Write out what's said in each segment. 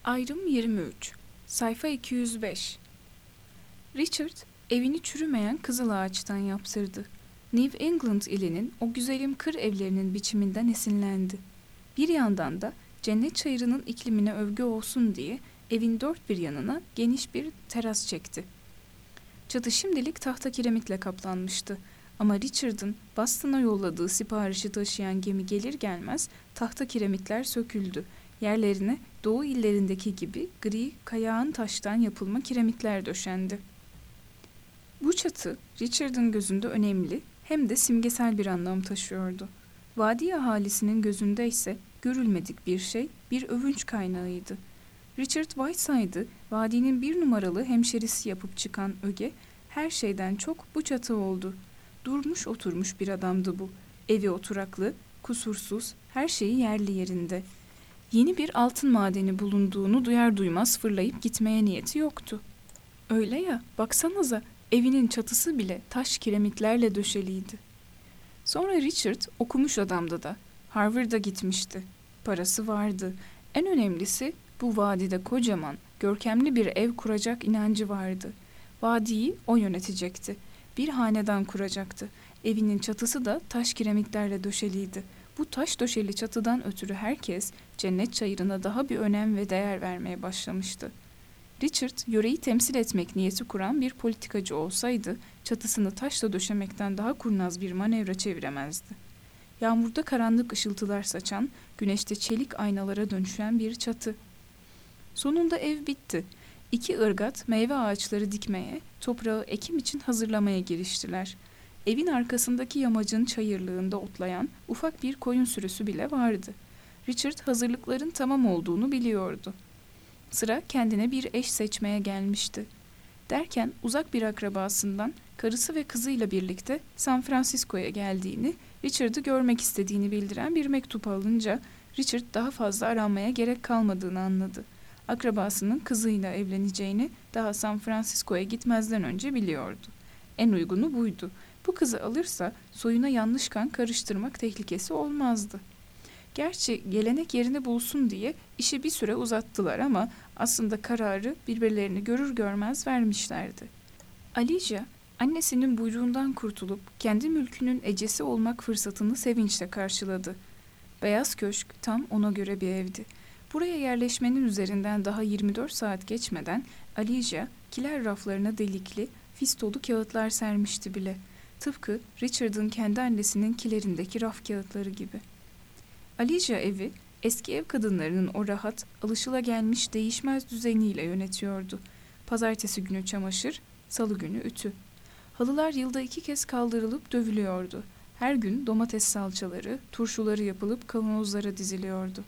Ayrım 23. Sayfa 205. Richard, evini çürümeyen kızıl ağaçtan yaptırdı. New England ilinin o güzelim kır evlerinin biçiminden esinlendi. Bir yandan da cennet çayırının iklimine övgü olsun diye evin dört bir yanına geniş bir teras çekti. Çatı şimdilik tahta kiremitle kaplanmıştı. Ama Richard'ın Boston'a yolladığı siparişi taşıyan gemi gelir gelmez tahta kiremitler söküldü. Yerlerine Doğu illerindeki gibi gri kayağın taştan yapılma kiremitler döşendi. Bu çatı Richard'ın gözünde önemli hem de simgesel bir anlam taşıyordu. Vadi ahalisinin gözünde ise görülmedik bir şey, bir övünç kaynağıydı. Richard Whiteside'ı vadinin bir numaralı hemşerisi yapıp çıkan öge, her şeyden çok bu çatı oldu. Durmuş oturmuş bir adamdı bu. Evi oturaklı, kusursuz, her şeyi yerli yerinde. Yeni bir altın madeni bulunduğunu duyar duymaz fırlayıp gitmeye niyeti yoktu. Öyle ya, baksanıza, evinin çatısı bile taş kiremitlerle döşeliydi. Sonra Richard okumuş adamdı da. Harvard'a gitmişti. Parası vardı. En önemlisi bu vadide kocaman, görkemli bir ev kuracak inancı vardı. Vadiyi o yönetecekti. Bir hanedan kuracaktı. Evinin çatısı da taş kiremitlerle döşeliydi. Bu taş döşeli çatıdan ötürü herkes cennet çayırına daha bir önem ve değer vermeye başlamıştı. Richard, yöreyi temsil etmek niyeti kuran bir politikacı olsaydı, çatısını taşla döşemekten daha kurnaz bir manevra çeviremezdi. Yağmurda karanlık ışıltılar saçan, güneşte çelik aynalara dönüşen bir çatı. Sonunda ev bitti. 2 ırgat meyve ağaçları dikmeye, toprağı ekim için hazırlamaya giriştiler. Evin arkasındaki yamacın çayırlığında otlayan ufak bir koyun sürüsü bile vardı. Richard hazırlıkların tamam olduğunu biliyordu. Sıra kendine bir eş seçmeye gelmişti. Derken uzak bir akrabasından karısı ve kızıyla birlikte San Francisco'ya geldiğini, Richard'ı görmek istediğini bildiren bir mektup alınca Richard daha fazla aranmaya gerek kalmadığını anladı. Akrabasının kızıyla evleneceğini daha San Francisco'ya gitmezden önce biliyordu. En uygunu buydu. Bu kızı alırsa soyuna yanlış kan karıştırmak tehlikesi olmazdı. Gerçi gelenek yerini bulsun diye işi bir süre uzattılar ama aslında kararı birbirlerini görür görmez vermişlerdi. Alicia, annesinin buyruğundan kurtulup kendi mülkünün ecesi olmak fırsatını sevinçle karşıladı. Beyaz Köşk tam ona göre bir evdi. Buraya yerleşmenin üzerinden daha 24 saat geçmeden Alicia, kiler raflarına delikli, fistolu kağıtlar sermişti bile. Tıpkı Richard'ın kendi annesinin kilerindeki raf kağıtları gibi. Alicia evi, eski ev kadınlarının o rahat, alışılagelmiş değişmez düzeniyle yönetiyordu. Pazartesi günü çamaşır, salı günü ütü. Halılar yılda 2 kez kaldırılıp dövülüyordu. Her gün domates salçaları, turşuları yapılıp kavanozlara diziliyordu.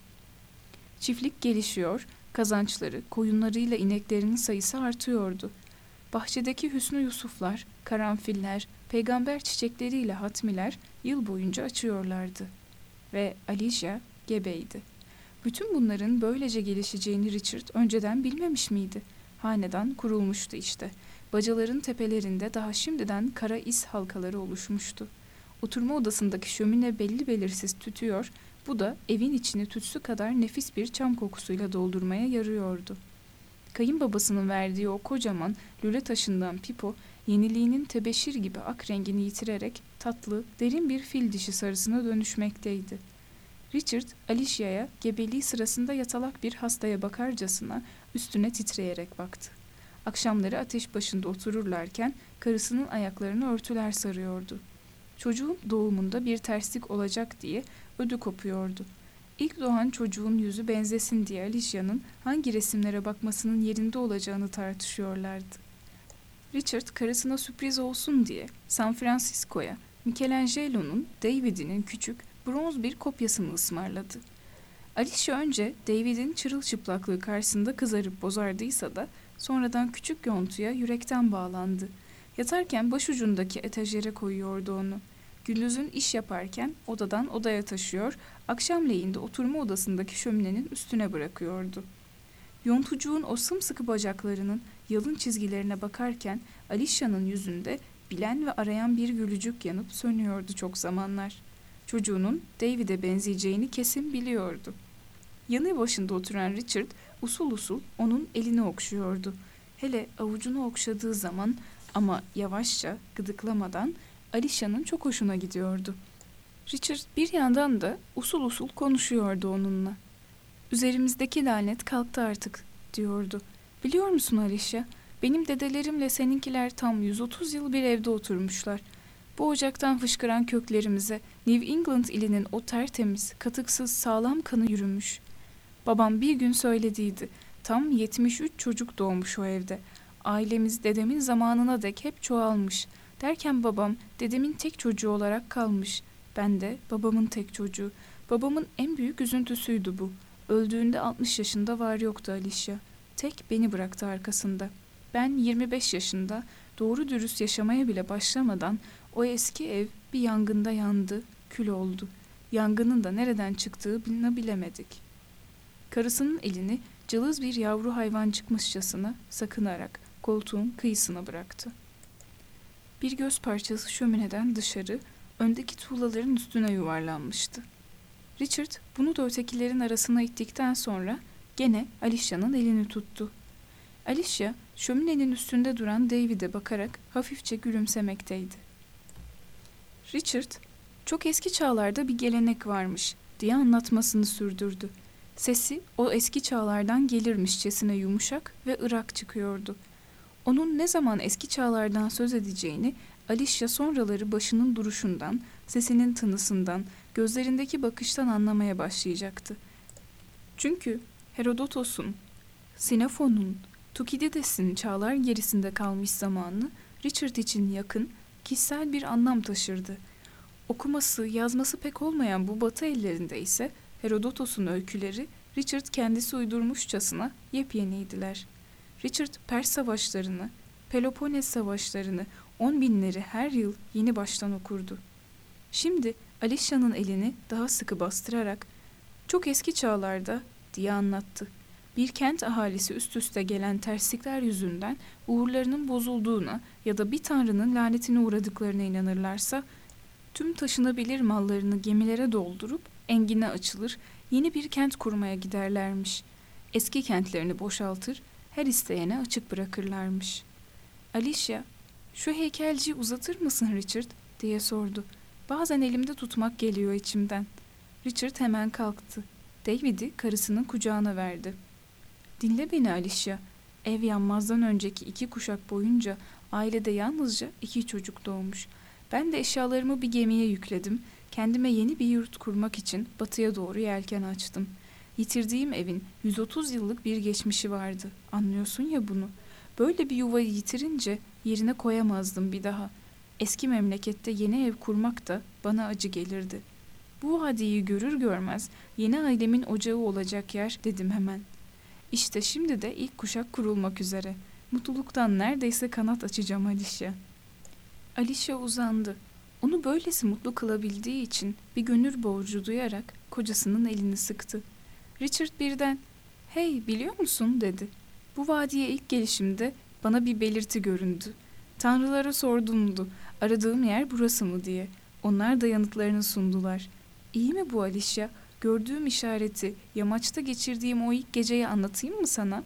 Çiftlik gelişiyor, kazançları, koyunlarıyla ineklerinin sayısı artıyordu. Bahçedeki Hüsnü Yusuflar, karanfiller, peygamber çiçekleriyle hatmiler yıl boyunca açıyorlardı. Ve Alicia gebeydi. Bütün bunların böylece gelişeceğini Richard önceden bilmemiş miydi? Hanedan kurulmuştu işte. Bacaların tepelerinde daha şimdiden kara is halkaları oluşmuştu. Oturma odasındaki şömine belli belirsiz tütüyor, bu da evin içini tütsü kadar nefis bir çam kokusuyla doldurmaya yarıyordu. Kayınbabasının verdiği o kocaman lüle taşından pipo, yeniliğinin tebeşir gibi ak rengini yitirerek tatlı, derin bir fil dişi sarısına dönüşmekteydi. Richard, Alicia'ya gebeliği sırasında yatalak bir hastaya bakarcasına üstüne titreyerek baktı. Akşamları ateş başında otururlarken karısının ayaklarını örtüler sarıyordu. Çocuğun doğumunda bir terslik olacak diye ödü kopuyordu. İlk doğan çocuğun yüzü benzesin diye Alicia'nın hangi resimlere bakmasının yerinde olacağını tartışıyorlardı. Richard karısına sürpriz olsun diye San Francisco'ya Michelangelo'nun David'inin küçük bronz bir kopyasını ısmarladı. Alicia önce David'in çırılçıplaklığı karşısında kızarıp bozardıysa da sonradan küçük yontuya yürekten bağlandı. Yatarken başucundaki etajere koyuyordu onu. Gündüzün iş yaparken odadan odaya taşıyor, akşamleyin de oturma odasındaki şöminenin üstüne bırakıyordu. Yontucuğun o sımsıkı bacaklarının yalın çizgilerine bakarken Alicia'nın yüzünde bilen ve arayan bir gülücük yanıp sönüyordu çok zamanlar. Çocuğunun David'e benzeyeceğini kesin biliyordu. Yanı başında oturan Richard usul usul onun elini okşuyordu. Hele avucunu okşadığı zaman ama yavaşça, gıdıklamadan Alicia'nın çok hoşuna gidiyordu. Richard bir yandan da usul usul konuşuyordu onunla. "Üzerimizdeki lanet kalktı artık," diyordu. "Biliyor musun Alicia, benim dedelerimle seninkiler tam 130 yıl bir evde oturmuşlar. Bu ocaktan fışkıran köklerimize New England ilinin o tertemiz, katıksız, sağlam kanı yürümüş. Babam bir gün söylediydi. Tam 73 çocuk doğmuş o evde. Ailemiz dedemin zamanına dek hep çoğalmış. Derken babam dedemin tek çocuğu olarak kalmış. Ben de babamın tek çocuğu. Babamın en büyük üzüntüsüydü bu. Öldüğünde 60 yaşında var yoktu Alicia. Tek beni bıraktı arkasında. Ben 25 yaşında doğru dürüst yaşamaya bile başlamadan o eski ev bir yangında yandı, kül oldu. Yangının da nereden çıktığını bilemedik." Karısının elini cılız bir yavru hayvan çıkmışçasına sakınarak koltuğun kıyısına bıraktı. Bir göz parçası şömineden dışarı, öndeki tuğlaların üstüne yuvarlanmıştı. Richard bunu da ötekilerin arasına ittikten sonra gene Alicia'nın elini tuttu. Alicia, şöminenin üstünde duran David'e bakarak hafifçe gülümsemekteydi. Richard, "Çok eski çağlarda bir gelenek varmış," diye anlatmasını sürdürdü. Sesi o eski çağlardan gelirmişçesine yumuşak ve ırak çıkıyordu. Onun ne zaman eski çağlardan söz edeceğini Alicia sonraları başının duruşundan, sesinin tınısından, gözlerindeki bakıştan anlamaya başlayacaktı. Çünkü Herodotos'un, Sinofon'un, Tukidides'in çağlar gerisinde kalmış zamanı Richard için yakın, kişisel bir anlam taşırdı. Okuması, yazması pek olmayan bu Batı ellerinde ise Herodotos'un öyküleri Richard kendisi uydurmuşçasına yepyeniydiler. Richard Pers savaşlarını, Peloponnes savaşlarını, 10 binleri her yıl yeni baştan okurdu. Şimdi Alicia'nın elini daha sıkı bastırarak "Çok eski çağlarda," diye anlattı. Bir kent ahalisi üst üste gelen terslikler yüzünden uğurlarının bozulduğuna ya da bir tanrının lanetine uğradıklarına inanırlarsa, tüm taşınabilir mallarını gemilere doldurup engine açılır, yeni bir kent kurmaya giderlermiş. Eski kentlerini boşaltır, her isteyene açık bırakırlarmış. Alicia, "Şu heykelciyi uzatır mısın Richard?" diye sordu. "Bazen elimde tutmak geliyor içimden." Richard hemen kalktı. David'i karısının kucağına verdi. "Dinle beni Alicia. Ev yanmazdan önceki 2 kuşak boyunca ailede yalnızca 2 çocuk doğmuş. Ben de eşyalarımı bir gemiye yükledim. Kendime yeni bir yurt kurmak için batıya doğru yelken açtım. Yitirdiğim evin 130 yıllık bir geçmişi vardı. Anlıyorsun ya bunu. Böyle bir yuvayı yitirince yerine koyamazdım bir daha. Eski memlekette yeni ev kurmak da bana acı gelirdi. Bu vadiyi görür görmez yeni ailemin ocağı olacak yer dedim hemen. İşte şimdi de ilk kuşak kurulmak üzere. Mutluluktan neredeyse kanat açacağım Alicia." Alicia uzandı. Onu böylesi mutlu kılabildiği için bir gönül borcu duyarak kocasının elini sıktı. Richard birden "Hey, biliyor musun?" dedi. "Bu vadiye ilk gelişimde bana bir belirti göründü. Tanrılara sordumdu, aradığım yer burası mı diye. Onlar da yanıtlarını sundular. İyi mi bu Alicia? Gördüğüm işareti, yamaçta geçirdiğim o ilk geceyi anlatayım mı sana?"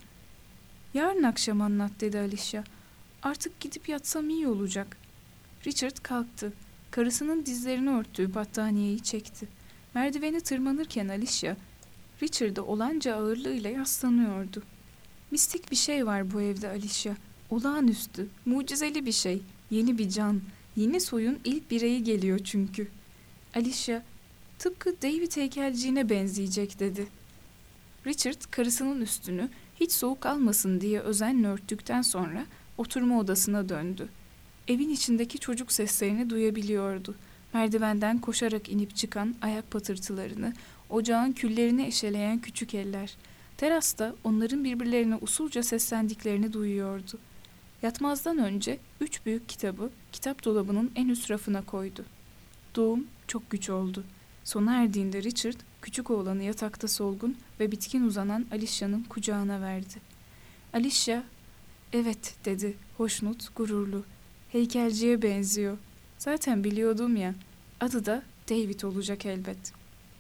"Yarın akşam anlat," dedi Alicia. "Artık gidip yatsam iyi olacak." Richard kalktı. Karısının dizlerini örttüğü battaniyeyi çekti. Merdiveni tırmanırken Alicia, Richard'a olanca ağırlığıyla yaslanıyordu. "Mistik bir şey var bu evde Alicia. Olağanüstü, mucizeli bir şey. Yeni bir can, yeni soyun ilk bireyi geliyor çünkü." Alicia, "Tıpkı David heykelciğine benzeyecek," dedi. Richard karısının üstünü hiç soğuk almasın diye özenle örttükten sonra oturma odasına döndü. Evin içindeki çocuk seslerini duyabiliyordu. Merdivenden koşarak inip çıkan ayak patırtılarını, ocağın küllerini eşeleyen küçük eller. Terasta onların birbirlerine usulca seslendiklerini duyuyordu. Yatmazdan önce 3 büyük kitabı kitap dolabının en üst rafına koydu. Doğum çok güç oldu. Sona erdiğinde Richard, küçük oğlanı yatakta solgun ve bitkin uzanan Alicia'nın kucağına verdi. Alicia, "Evet," dedi, hoşnut, gururlu. "Heykelciye benziyor. Zaten biliyordum ya. Adı da David olacak elbet."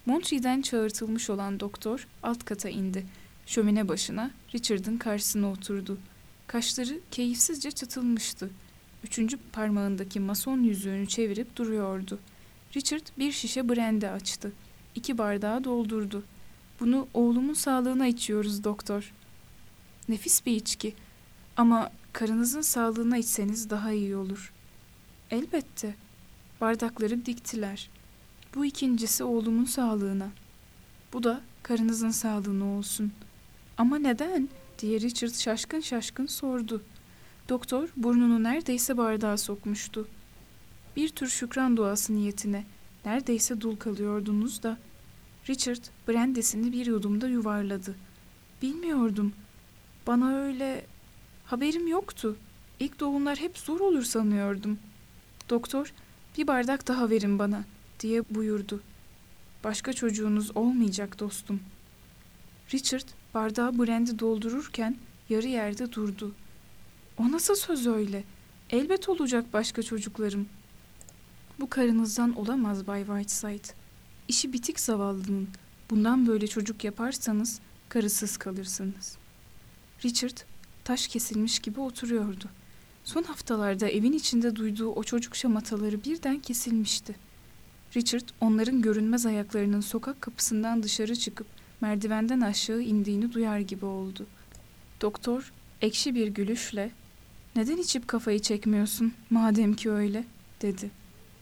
Monty'den çağırtılmış olan doktor alt kata indi. Şömine başına Richard'ın karşısına oturdu. Kaşları keyifsizce çatılmıştı. 3. parmağındaki mason yüzüğünü çevirip duruyordu. Richard bir şişe brandy açtı. 2 bardağı doldurdu. "Bunu oğlumun sağlığına içiyoruz doktor." "Nefis bir içki. Ama karınızın sağlığına içseniz daha iyi olur." "Elbette." Bardakları diktiler. "Bu ikincisi oğlumun sağlığına. Bu da karınızın sağlığına olsun." "Ama neden?" diye Richard şaşkın şaşkın sordu. Doktor burnunu neredeyse bardağa sokmuştu. "Bir tür şükran duası niyetine. Neredeyse dul kalıyordunuz da." Richard brandesini bir yudumda yuvarladı. "Bilmiyordum. Bana öyle... Haberim yoktu. İlk doğumlar hep zor olur sanıyordum." Doktor, "Bir bardak daha verin bana," diye buyurdu. "Başka çocuğunuz olmayacak dostum." Richard bardağı brandy doldururken yarı yerde durdu. "O nasıl söz öyle? Elbet olacak başka çocuklarım." "Bu karınızdan olamaz Bay Whiteside. İşi bitik zavallının. Bundan böyle çocuk yaparsanız karısız kalırsınız." Richard taş kesilmiş gibi oturuyordu. Son haftalarda evin içinde duyduğu o çocuk şamataları birden kesilmişti. Richard onların görünmez ayaklarının sokak kapısından dışarı çıkıp merdivenden aşağı indiğini duyar gibi oldu. Doktor ekşi bir gülüşle "Neden içip kafayı çekmiyorsun madem ki öyle?" dedi.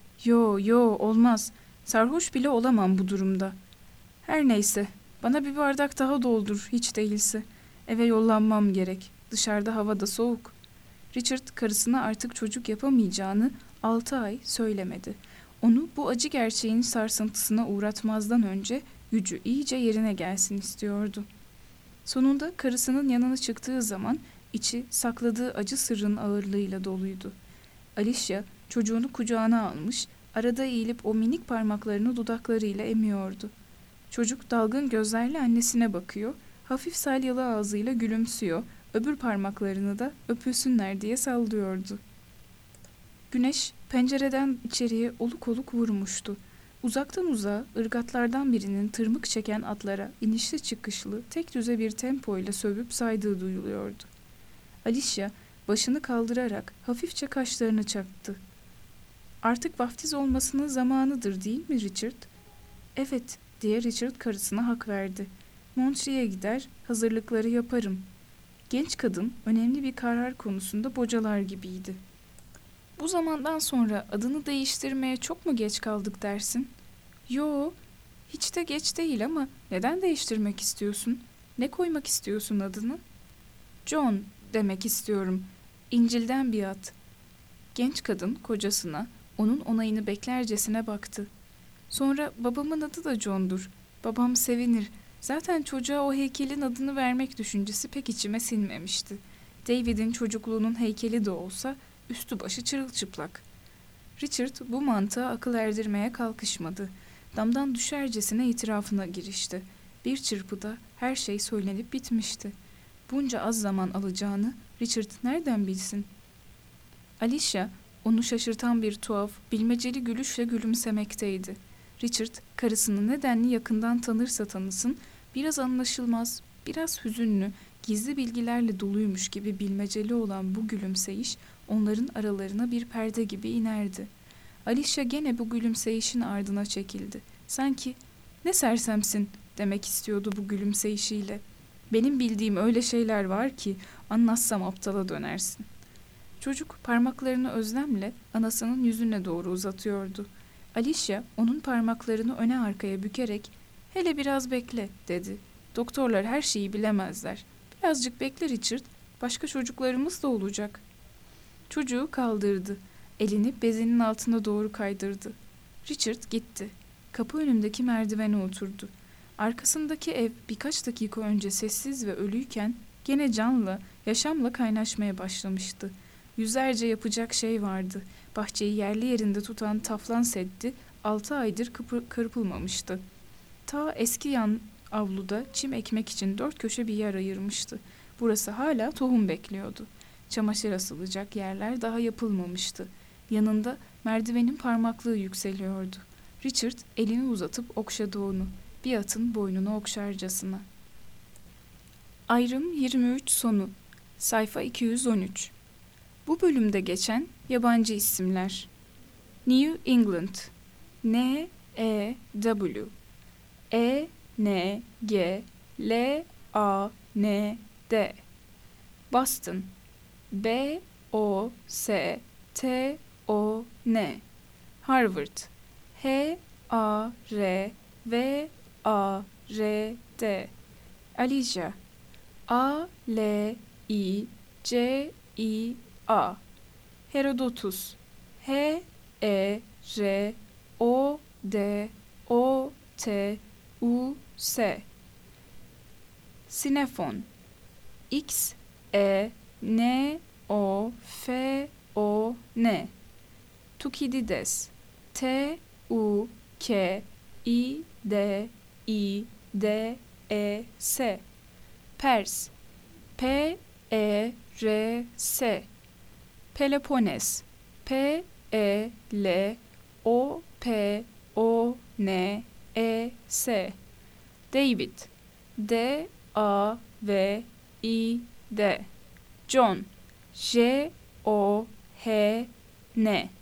Yo olmaz. Sarhoş bile olamam bu durumda." "Her neyse, bana bir bardak daha doldur hiç değilse. Eve yollanmam gerek. Dışarıda hava da soğuk." Richard karısına artık çocuk yapamayacağını 6 ay söylemedi. Onu bu acı gerçeğin sarsıntısına uğratmazdan önce gücü iyice yerine gelsin istiyordu. Sonunda karısının yanına çıktığı zaman içi sakladığı acı sırrın ağırlığıyla doluydu. Alicia çocuğunu kucağına almış, arada eğilip o minik parmaklarını dudaklarıyla emiyordu. Çocuk dalgın gözlerle annesine bakıyor, hafif salyalı ağzıyla gülümsüyor, öbür parmaklarını da öpülsünler diye sallıyordu. Güneş pencereden içeriye oluk oluk vurmuştu. Uzaktan uzağa ırgatlardan birinin tırmık çeken atlara inişli çıkışlı tek düze bir tempoyla sövüp saydığı duyuluyordu. Alicia başını kaldırarak hafifçe kaşlarını çaktı. "Artık vaftiz olmasının zamanıdır değil mi Richard?" "Evet," diye Richard karısına hak verdi. "Montreal'e gider, hazırlıkları yaparım." Genç kadın önemli bir karar konusunda bocalar gibiydi. "Bu zamandan sonra adını değiştirmeye çok mu geç kaldık dersin?" "Yo, hiç de geç değil ama neden değiştirmek istiyorsun? Ne koymak istiyorsun adını?" "John demek istiyorum. İncil'den bir ad." Genç kadın kocasına, onun onayını beklercesine baktı. Sonra "Babamın adı da John'dur. Babam sevinir. Zaten çocuğa o heykelin adını vermek düşüncesi pek içime sinmemişti. David'in çocukluğunun heykeli de olsa üstü başı çırılçıplak." Richard bu mantığa akıl erdirmeye kalkışmadı. Damdan düşercesine itirafına girişti. Bir çırpıda her şey söylenip bitmişti. Bunca az zaman alacağını Richard nereden bilsin? Alicia onu şaşırtan bir tuhaf, bilmeceli gülüşle gülümsemekteydi. Richard karısını nedenli yakından tanırsa tanısın, biraz anlaşılmaz, biraz hüzünlü, gizli bilgilerle doluymuş gibi bilmeceli olan bu gülümseyiş onların aralarına bir perde gibi inerdi. Alicia gene bu gülümseyişin ardına çekildi. Sanki "Ne sersemsin," demek istiyordu bu gülümseyişiyle. "Benim bildiğim öyle şeyler var ki anlatsam aptala dönersin." Çocuk parmaklarını özlemle anasının yüzüne doğru uzatıyordu. Alicia onun parmaklarını öne arkaya bükerek "Hele biraz bekle," dedi. "Doktorlar her şeyi bilemezler. Birazcık bekle Richard, başka çocuklarımız da olacak." Çocuğu kaldırdı. Elini bezinin altına doğru kaydırdı. Richard gitti. Kapı önündeki merdivene oturdu. Arkasındaki ev birkaç dakika önce sessiz ve ölüyken gene canla, yaşamla kaynaşmaya başlamıştı. Yüzlerce yapacak şey vardı. Bahçeyi yerli yerinde tutan taflan seddi 6 aydır kırpılmamıştı. Ta eski yan avluda çim ekmek için 4 köşe bir yer ayırmıştı. Burası hala tohum bekliyordu. Çamaşır asılacak yerler daha yapılmamıştı. Yanında merdivenin parmaklığı yükseliyordu. Richard elini uzatıp okşadı onu, bir atın boynunu okşarcasına. Ayrım 23 sonu. Sayfa 213. Bu bölümde geçen yabancı isimler. New England, N-E-W, E-N-G-L-A-N-D. Boston, B-O-S-T-O-N. Harvard, H-A-R-V-A-R-D. Alicia, A-L-I-C-I-A. Herodotus, H-E-R-O-D-O-T-U-S. Xenofon, X-E-N-O-F-O-N. Thukydides, T-U-K-I-D-I-D-E-S. Pers, P-E-R-S. Peloponnes, P-E-L-O-P-O-N-E-S. David, D-A-V-I-D. John, J-O-H-N.